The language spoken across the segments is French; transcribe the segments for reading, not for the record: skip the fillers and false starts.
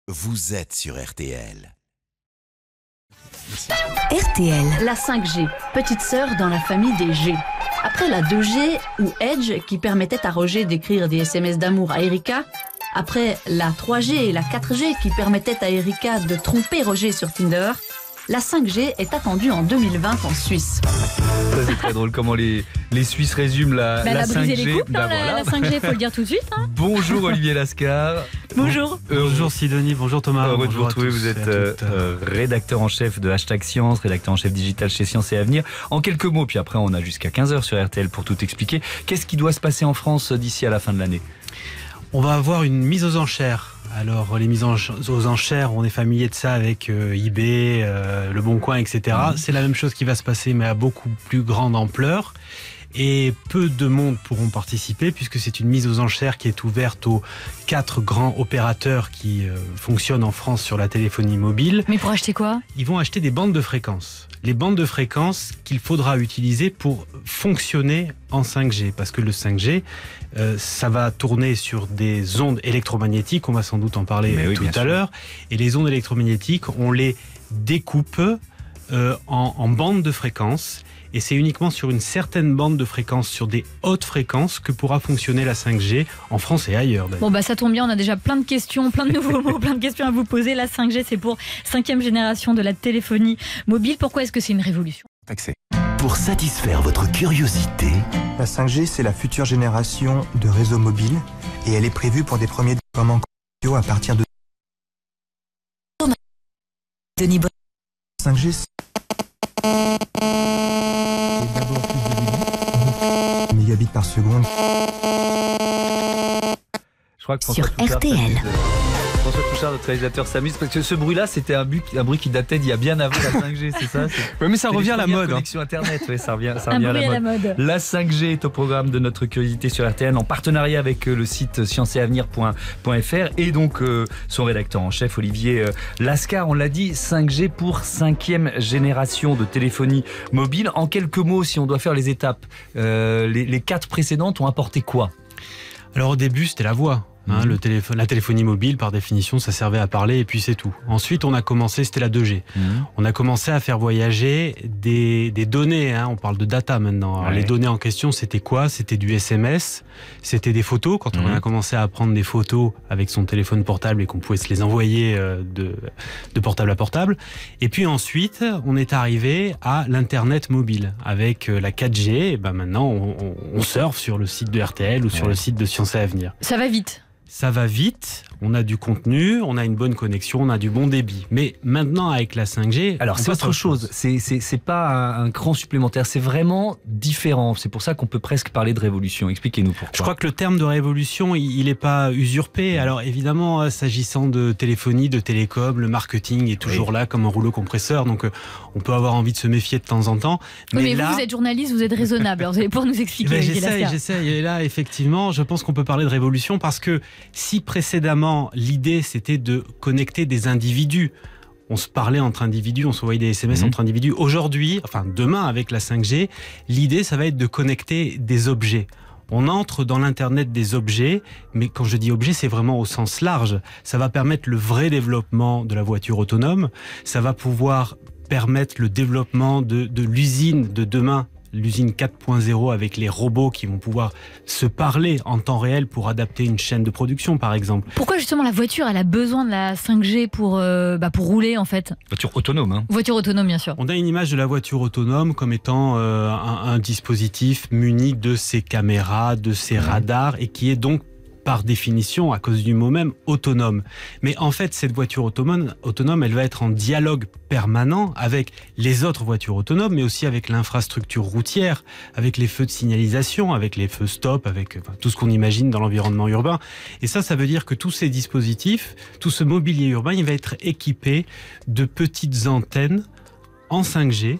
Vous êtes sur RTL. RTL. La 5G, petite sœur dans la famille des G. Après la 2G ou Edge qui permettait à Roger d'écrire des SMS d'amour à Erika, après la 3G et la 4G qui permettaient à Erika de tromper Roger sur Tinder, la 5G est attendue en 2020 en Suisse. Ça c'est très drôle comment les Suisses résument la 5G. Elle a brisé les couples, la 5G, faut le dire tout de suite. Bonjour Olivier Lascar. Bonjour. Bonjour Sidonie, bonjour Thomas. Heureux de vous retrouver, tous vous et êtes à toutes. rédacteur en chef de #Science, rédacteur en chef digital chez Science et Avenir. En quelques mots, puis après on a jusqu'à 15h sur RTL pour tout expliquer. Qu'est-ce qui doit se passer en France d'ici à la fin de l'année ? On va avoir une mise aux enchères. Alors les mises aux enchères, on est familier de ça avec eBay, Le Bon Coin, etc. C'est la même chose qui va se passer mais à beaucoup plus grande ampleur. Et peu de monde pourront participer puisque c'est une mise aux enchères qui est ouverte aux 4 grands opérateurs qui fonctionnent en France sur la téléphonie mobile. Mais pour acheter quoi ? Ils vont acheter des bandes de fréquences. Les bandes de fréquences qu'il faudra utiliser pour fonctionner en 5G. Parce que le 5G, ça va tourner sur des ondes électromagnétiques. On va sans doute en parler tout à l'heure. Et les ondes électromagnétiques, on les découpe en bandes de fréquences. Et c'est uniquement sur une certaine bande de fréquences, sur des hautes fréquences, que pourra fonctionner la 5G en France et ailleurs. Bon ça tombe bien, on a déjà plein de questions, plein de nouveaux mots, plein de questions à vous poser. La 5G, c'est pour 5e génération de la téléphonie mobile. Pourquoi est-ce que c'est une révolution ? Accès. Pour satisfaire votre curiosité, La 5G, c'est la future génération de réseaux mobiles et elle est prévue pour des premiers déploiements commerciaux à partir de Denis Bonnet. 5G. C'est d'abord plus de mégabits par seconde. Je crois que Sur RTL. François Touchard, notre réalisateur, s'amuse parce que ce bruit-là, c'était un bruit qui datait d'il y a bien avant la 5G, c'est ça ? Oui, mais ça revient à la mode. Connexion Internet, oui, ça revient Un bruit à la mode. La 5G est au programme de notre curiosité sur RTL en partenariat avec le site scienceetavenir.fr et donc son rédacteur en chef Olivier Lascar. On l'a dit, 5G pour 5e génération de téléphonie mobile. En quelques mots, si on doit faire les étapes, les 4 précédentes ont apporté quoi ? Alors au début, c'était la voix. La téléphonie mobile, par définition, ça servait à parler et puis c'est tout. Ensuite, on a commencé, c'était la 2G. On a commencé à faire voyager des données. On parle de data maintenant. Alors, les données en question, c'était quoi ? C'était du SMS, c'était des photos. Quand on a commencé à prendre des photos avec son téléphone portable et qu'on pouvait se les envoyer de portable à portable. Et puis ensuite, on est arrivé à l'Internet mobile. Avec la 4G, et maintenant, on surfe sur le site de RTL ou sur le site de Science et Avenir. Ça va vite. Ça va vite, on a du contenu, on a une bonne connexion, on a du bon débit. Mais maintenant, avec la 5G... Alors, c'est autre chose. C'est pas un cran supplémentaire. C'est vraiment différent. C'est pour ça qu'on peut presque parler de révolution. Expliquez-nous pourquoi. Je crois que le terme de révolution, il n'est pas usurpé. Alors, évidemment, s'agissant de téléphonie, de télécom, le marketing est toujours là comme un rouleau compresseur. Donc, on peut avoir envie de se méfier de temps en temps. Mais là, vous êtes journaliste, vous êtes raisonnable. Alors, vous allez pouvoir nous expliquer. J'essaye. Et là, effectivement, je pense qu'on peut parler de révolution parce que si précédemment, l'idée, c'était de connecter des individus, on se parlait entre individus, on s'envoyait des SMS entre individus. Aujourd'hui, demain avec la 5G, l'idée, ça va être de connecter des objets. On entre dans l'Internet des objets, mais quand je dis objets, c'est vraiment au sens large. Ça va permettre le vrai développement de la voiture autonome. Ça va pouvoir permettre le développement de l'usine de demain, l'usine 4.0 avec les robots qui vont pouvoir se parler en temps réel pour adapter une chaîne de production, par exemple. Pourquoi justement la voiture, elle a besoin de la 5G pour rouler en fait ? Voiture autonome. Voiture autonome, bien sûr. On a une image de la voiture autonome comme étant un dispositif muni de ses caméras, de ses radars et qui est donc par définition, à cause du mot même, autonome. Mais en fait, cette voiture autonome, elle va être en dialogue permanent avec les autres voitures autonomes, mais aussi avec l'infrastructure routière, avec les feux de signalisation, avec les feux stop, avec tout ce qu'on imagine dans l'environnement urbain. Et ça veut dire que tous ces dispositifs, tout ce mobilier urbain, il va être équipé de petites antennes en 5G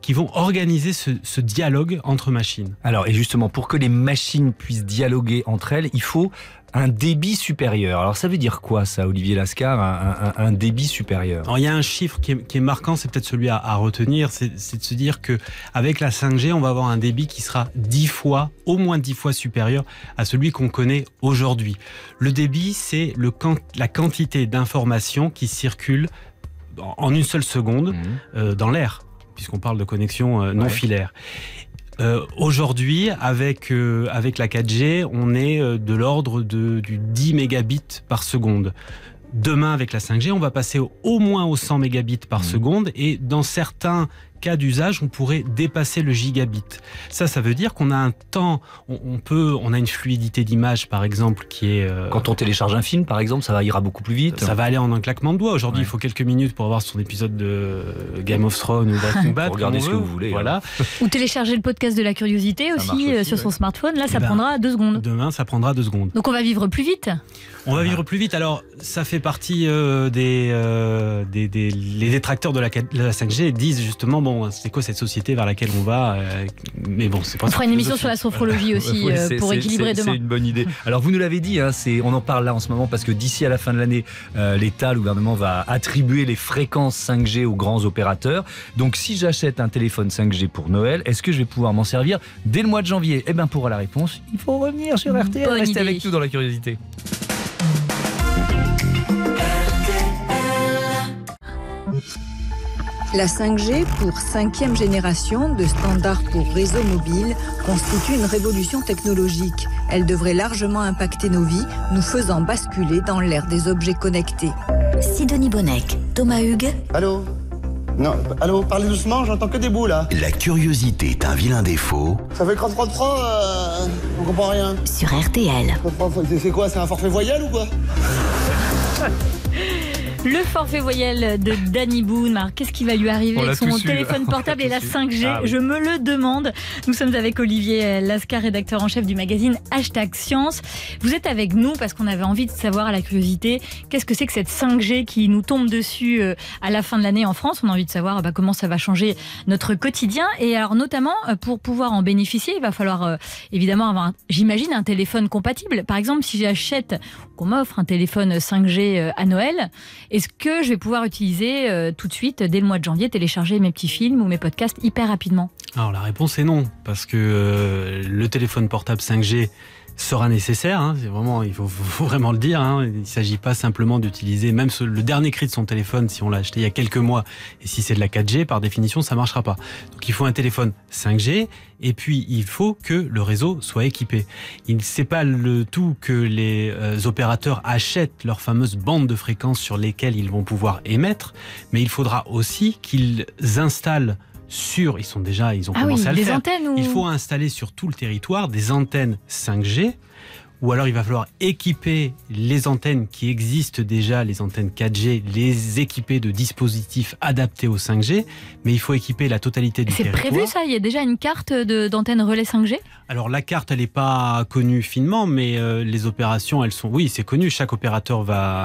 qui vont organiser ce dialogue entre machines. Alors, et justement, pour que les machines puissent dialoguer entre elles, il faut un débit supérieur. Alors, ça veut dire quoi, ça, Olivier Lascar, un débit supérieur? Alors, il y a un chiffre qui est marquant, c'est peut-être celui à retenir, c'est de se dire que avec la 5G, on va avoir un débit qui sera 10 fois, au moins 10 fois supérieur à celui qu'on connaît aujourd'hui. Le débit, c'est la quantité d'informations qui circulent en une seule seconde dans l'air, puisqu'on parle de connexion non filaire. Aujourd'hui, avec la 4G, on est de l'ordre du 10 mégabits par seconde. Demain, avec la 5G, on va passer au moins aux 100 mégabits par seconde, et dans certains cas d'usage, on pourrait dépasser le gigabit. Ça veut dire qu'on a un temps, on a une fluidité d'image, par exemple, qui est... Quand on télécharge un film, par exemple, ça ira beaucoup plus vite. Ça va aller en un claquement de doigts. Aujourd'hui, il faut quelques minutes pour avoir son épisode de Game of Thrones ou Breaking Bad. Regardez ce que vous voulez. Voilà. Ou télécharger le podcast de la curiosité aussi sur son smartphone. Là, ça prendra 2 secondes. Demain, ça prendra 2 secondes. Donc on va vivre plus vite. On va vivre plus vite. Alors, ça fait partie les détracteurs de la 5G disent justement, bon, c'est quoi cette société vers laquelle on va, mais bon, c'est pas. On fera une émission sur la sophrologie aussi pour équilibrer demain. C'est une bonne idée. Alors vous nous l'avez dit, on en parle là en ce moment parce que d'ici à la fin de l'année, l'État, le gouvernement va attribuer les fréquences 5G aux grands opérateurs. Donc si j'achète un téléphone 5G pour Noël, est-ce que je vais pouvoir m'en servir dès le mois de janvier? Eh bien, pour la réponse, il faut revenir sur RTL. Restez avec nous dans la curiosité. La 5G, pour 5e génération de standard pour réseau mobile, constitue une révolution technologique. Elle devrait largement impacter nos vies, nous faisant basculer dans l'ère des objets connectés. Sidonie Bonnec, Thomas Hugues. Allô? Non, allô, parlez doucement, j'entends que des bouts là. La curiosité est un vilain défaut. Ça fait 33 francs, on comprend rien. Sur RTL. C'est quoi, c'est un forfait voyelle ou quoi? Le forfait voyelle de Danny Boone. Alors, qu'est-ce qui va lui arriver avec son téléphone portable et la 5G? Je me le demande. Nous sommes avec Olivier Lascar, rédacteur en chef du magazine #Science. Vous êtes avec nous parce qu'on avait envie de savoir, à la curiosité, qu'est-ce que c'est que cette 5G qui nous tombe dessus à la fin de l'année en France. On a envie de savoir comment ça va changer notre quotidien. Et alors, notamment, pour pouvoir en bénéficier, il va falloir évidemment avoir, j'imagine, un téléphone compatible. Par exemple, si j'achète, qu'on m'offre un téléphone 5G à Noël, est-ce que je vais pouvoir utiliser tout de suite, dès le mois de janvier, télécharger mes petits films ou mes podcasts hyper rapidement? Alors la réponse est non, parce que le téléphone portable 5G sera nécessaire, c'est vraiment, il faut vraiment le dire, il ne s'agit pas simplement d'utiliser même le dernier cri de son téléphone si on l'a acheté il y a quelques mois, et si c'est de la 4G, par définition ça ne marchera pas. Donc il faut un téléphone 5G, et puis il faut que le réseau soit équipé. C'est pas le tout que les opérateurs achètent leurs fameuses bandes de fréquences sur lesquelles ils vont pouvoir émettre, mais il faudra aussi qu'ils installent ils ont commencé à le faire. Il faut installer sur tout le territoire des antennes 5G, ou alors il va falloir équiper les antennes qui existent déjà, les antennes 4G, les équiper de dispositifs adaptés au 5G, mais il faut équiper la totalité du territoire. C'est prévu ça? Il y a déjà une carte d'antenne relais 5G? Alors la carte, elle n'est pas connue finement, mais les opérations, elles sont... Oui, c'est connu, chaque opérateur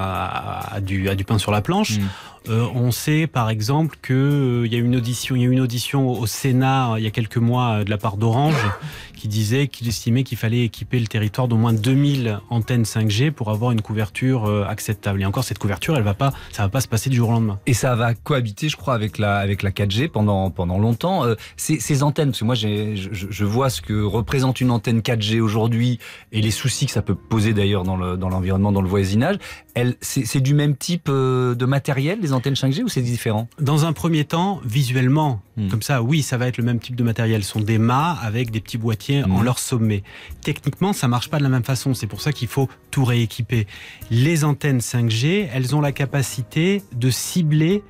a du pain sur la planche. On sait par exemple qu'il y a eu une audition au Sénat il y a quelques mois de la part d'Orange qu'il estimait qu'il fallait équiper le territoire d'au moins 2000 antennes 5G pour avoir une couverture acceptable. Et encore, cette couverture, ça va pas se passer du jour au lendemain. Et ça va cohabiter, je crois, avec la 4G pendant longtemps. Ces antennes, parce que moi je vois ce que représente une antenne 4G aujourd'hui et les soucis que ça peut poser d'ailleurs dans l'environnement, dans le voisinage. C'est du même type de matériel, les antennes 5G, ou c'est différent? Dans un premier temps, visuellement, comme ça, oui, ça va être le même type de matériel. Ce sont des mâts avec des petits boîtiers en leur sommet. Techniquement, ça marche pas de la même façon. C'est pour ça qu'il faut tout rééquiper. Les antennes 5G, elles ont la capacité de cibler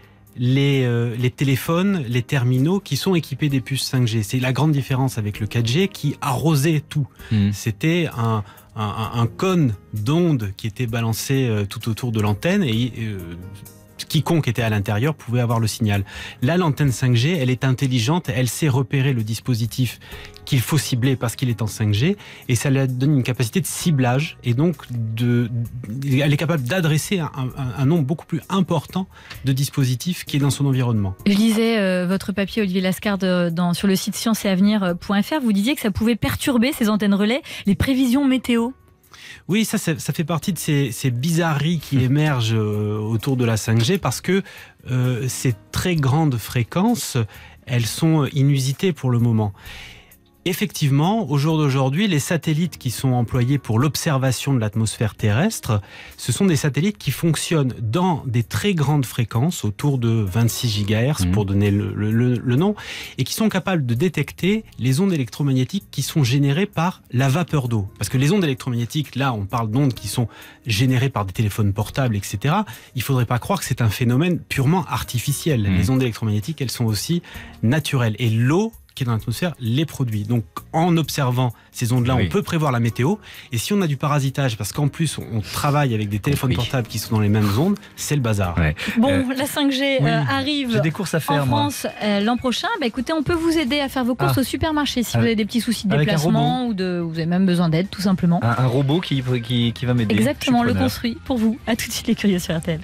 les téléphones, les terminaux qui sont équipés des puces 5G. C'est la grande différence avec le 4G qui arrosait tout. C'était un cône d'ondes qui était balancé tout autour de l'antenne et quiconque était à l'intérieur pouvait avoir le signal. Là, l'antenne 5G, elle est intelligente, elle sait repérer le dispositif qu'il faut cibler parce qu'il est en 5G, et ça lui donne une capacité de ciblage, et donc elle est capable d'adresser un nombre beaucoup plus important de dispositifs qui est dans son environnement. Je lisais votre papier, Olivier Lascar, sur le site scienceetavenir.fr. Vous disiez que ça pouvait perturber, ces antennes relais, les prévisions météo. Oui, ça fait partie de ces bizarreries qui émergent autour de la 5G, parce que ces très grandes fréquences, elles sont inusitées pour le moment. Effectivement, au jour d'aujourd'hui, les satellites qui sont employés pour l'observation de l'atmosphère terrestre, ce sont des satellites qui fonctionnent dans des très grandes fréquences, autour de 26 GHz pour donner le nom, et qui sont capables de détecter les ondes électromagnétiques qui sont générées par la vapeur d'eau. Parce que les ondes électromagnétiques, là, on parle d'ondes qui sont générées par des téléphones portables, etc. Il ne faudrait pas croire que c'est un phénomène purement artificiel. Les ondes électromagnétiques, elles sont aussi naturelles. Et l'eau qui est dans l'atmosphère les produit. Donc en observant ces ondes-là, on peut prévoir la météo. Et si on a du parasitage, parce qu'en plus on travaille avec des téléphones portables qui sont dans les mêmes ondes, c'est le bazar. Bon, la 5G arrive des courses à faire, en France l'an prochain. Écoutez, on peut vous aider à faire vos courses au supermarché si vous avez des petits soucis de déplacement ou vous avez même besoin d'aide, tout simplement. Un robot qui va m'aider. Exactement, le construit pour vous. À tout de suite les curieux sur RTL.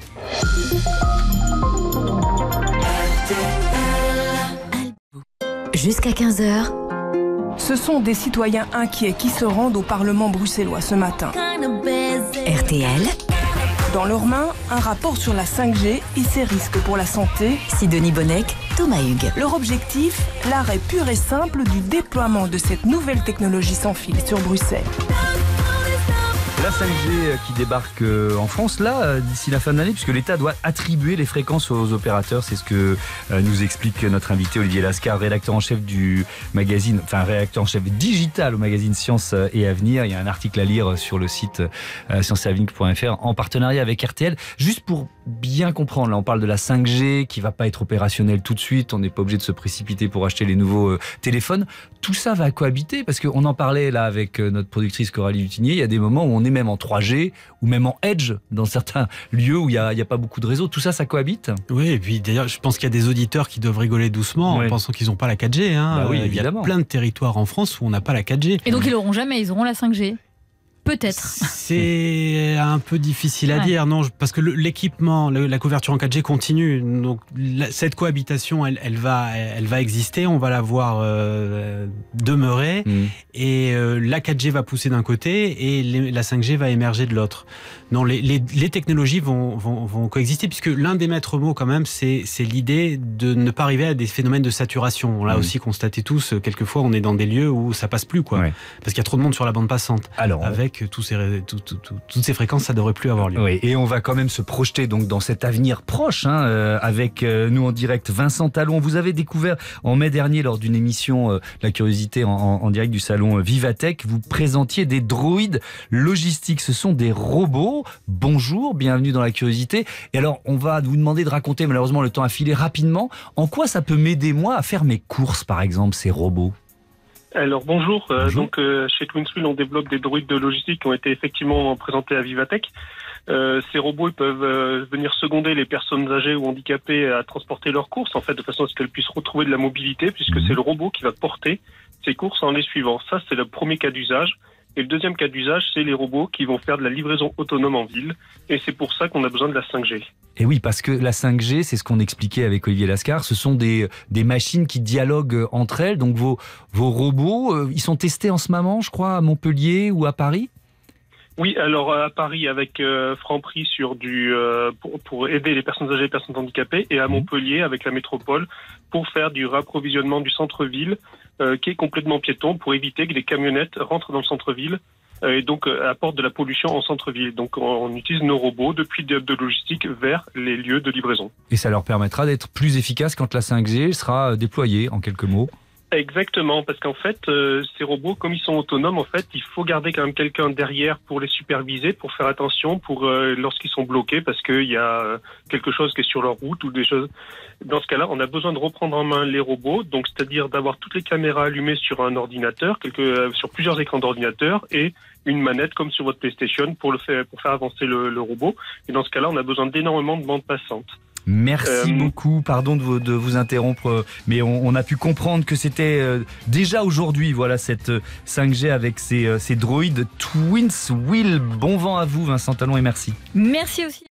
Jusqu'à 15h. Ce sont des citoyens inquiets qui se rendent au Parlement bruxellois ce matin. RTL. Dans leurs mains, un rapport sur la 5G et ses risques pour la santé. Sidonie Bonnec, Thomas Hugues. Leur objectif, l'arrêt pur et simple du déploiement de cette nouvelle technologie sans fil sur Bruxelles. La 5G qui débarque en France, là, d'ici la fin de l'année, puisque l'État doit attribuer les fréquences aux opérateurs. C'est ce que nous explique notre invité Olivier Lascar, rédacteur en chef du magazine, rédacteur en chef digital au magazine Science et Avenir. Il y a un article à lire sur le site scienceetavenir.fr en partenariat avec RTL. Juste pour bien comprendre, là, on parle de la 5G qui va pas être opérationnelle tout de suite. On n'est pas obligé de se précipiter pour acheter les nouveaux téléphones. Tout ça va cohabiter, parce qu'on en parlait là avec notre productrice Coralie Lutinier. Il y a des moments où on est même en 3G ou même en Edge dans certains lieux où il n'y a pas beaucoup de réseaux. Tout ça, ça cohabite. Oui, et puis d'ailleurs, je pense qu'il y a des auditeurs qui doivent rigoler doucement en pensant qu'ils n'ont pas la 4G. Il y a plein de territoires en France où on n'a pas la 4G. Et donc ils l'auront jamais, ils auront la 5G. Peut-être. C'est un peu difficile à dire, non, parce que l'équipement, la couverture en 4G continue. Donc cette cohabitation, elle va exister, on va la voir demeurer, et la 4G va pousser d'un côté et la 5G va émerger de l'autre. Non, les technologies vont coexister, puisque l'un des maîtres mots quand même, c'est l'idée de ne pas arriver à des phénomènes de saturation. On l'a aussi constaté tous, quelquefois on est dans des lieux où ça passe plus, parce qu'il y a trop de monde sur la bande passante. Alors, avec toutes ces fréquences, ça devrait plus avoir lieu. Oui, et on va quand même se projeter donc dans cet avenir proche, avec nous en direct Vincent Talon. Vous avez découvert en mai dernier lors d'une émission La Curiosité en direct du salon Vivatech, vous présentiez des droïdes logistiques. Ce sont des robots. Bonjour, bienvenue dans La Curiosité. Et alors, on va vous demander de raconter, malheureusement le temps a filé rapidement, en quoi ça peut m'aider moi à faire mes courses, par exemple, ces robots. Alors bonjour. Chez Twinswheel on développe des droïdes de logistique qui ont été effectivement présentés à Vivatech. Ces robots ils peuvent venir seconder les personnes âgées ou handicapées à transporter leurs courses, en fait, de façon à ce qu'elles puissent retrouver de la mobilité, puisque c'est le robot qui va porter ces courses en les suivant. Ça, c'est le premier cas d'usage. Et le deuxième cas d'usage, c'est les robots qui vont faire de la livraison autonome en ville. Et c'est pour ça qu'on a besoin de la 5G. Et oui, parce que la 5G, c'est ce qu'on expliquait avec Olivier Lascar, ce sont des machines qui dialoguent entre elles. Donc vos robots, ils sont testés en ce moment, je crois, à Montpellier ou à Paris ? Oui, alors à Paris avec Franprix sur pour aider les personnes âgées et les personnes handicapées, et à Montpellier avec la métropole pour faire du rapprovisionnement du centre-ville qui est complètement piéton, pour éviter que les camionnettes rentrent dans le centre-ville et donc apportent de la pollution en centre-ville. Donc on utilise nos robots depuis des hubs de logistique vers les lieux de livraison. Et ça leur permettra d'être plus efficaces quand la 5G sera déployée, en quelques mots. Exactement, parce qu'en fait, ces robots, comme ils sont autonomes, en fait, il faut garder quand même quelqu'un derrière pour les superviser, pour faire attention, pour lorsqu'ils sont bloqués, parce qu'il y a quelque chose qui est sur leur route ou des choses. Dans ce cas-là, on a besoin de reprendre en main les robots, donc c'est-à-dire d'avoir toutes les caméras allumées sur un ordinateur, sur plusieurs écrans d'ordinateur et une manette comme sur votre PlayStation pour faire avancer le robot. Et dans ce cas-là, on a besoin d'énormément de bandes passantes. Merci beaucoup, pardon de vous interrompre, mais on a pu comprendre que c'était déjà aujourd'hui, voilà, cette 5G avec ces droïdes Twinswheel. Bon vent à vous, Vincent Talon, et merci. Merci aussi.